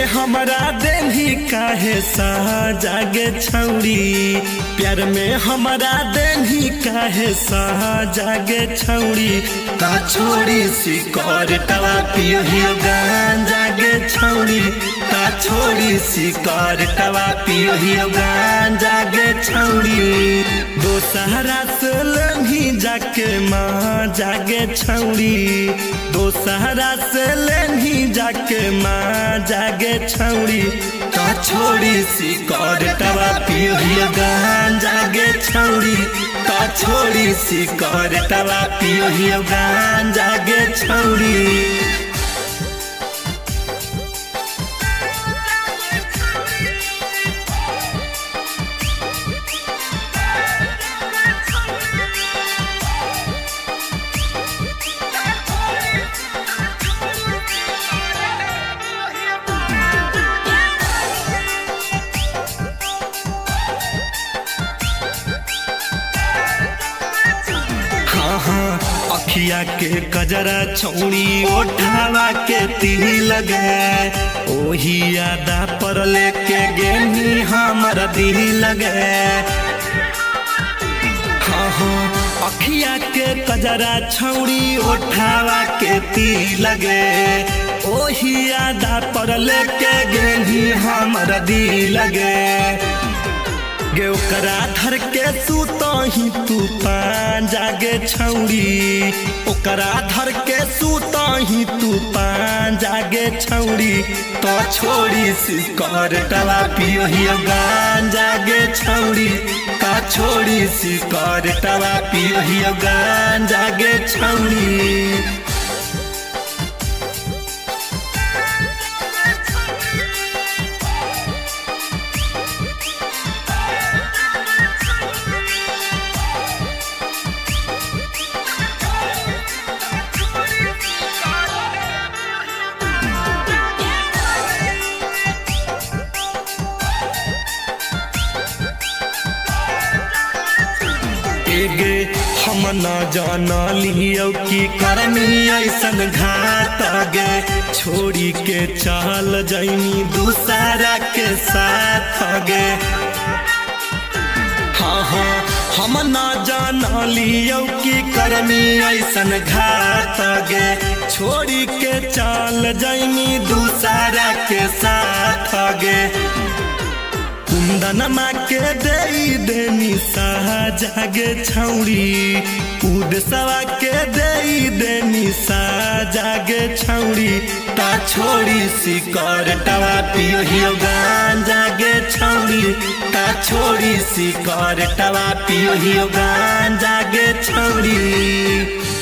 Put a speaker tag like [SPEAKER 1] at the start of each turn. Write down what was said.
[SPEAKER 1] हमारा देनी काहे जागे छौड़ी, प्यार में हमारा देनी काहे जागे छौड़ी। ता छोड़ी सिकरटवा पियो गांजा गे छौड़ी, ता छोड़ी सिकरटवा पियो गांजा गे छौड़ी। दोसहरा से लेनी जाके माँ जागे छौड़ी, दोसहरा से लेनी जाके माँ जागे छौड़ी। ता छोड़ी सिकरटवा पियो गांजा गे छौड़ी, ता छोड़ी सिकरटवा पियो गांजा गे छौड़ी। अखिया के कजरा छौड़ी ओढ़ावा के तिल लगे, ओही यादा पर लेके गेनी हमर दिल लगे। हाँ अखिया के कजरा छौड़ी ओढ़ावा के तिल लगे, ओही यादा पर लेके गेनी हमर दिल लगे। गे ओकरा धर के सुतही तू पांजा गे छौड़ी, ओकरा धर के सुतही तू पांजा गे छौड़ी। तो छोड़ी सिकरटवा पियो गांजा गे छौड़ी, ता छोड़ी सिकरटवा पियो गांजा गे छौड़ी। गे हम न जानलियो कि करनी ऐसन घात गे, छोड़ी के चल जैनी दूसरा के साथ गे। हाँ हम न जानलियो कि करनी ऐसन घात गे, छोड़ी के चल जैनी दूसरा के साथ गे। कुंदन माँ के देनी जागे छौड़ी, उदसवा के देनी जागे छौड़ी। ता छोड़ी सिकरटवा पियो गांजा गे छौड़ी, ता छोड़ी सिकरटवा पियो गांजा गे छौड़ी।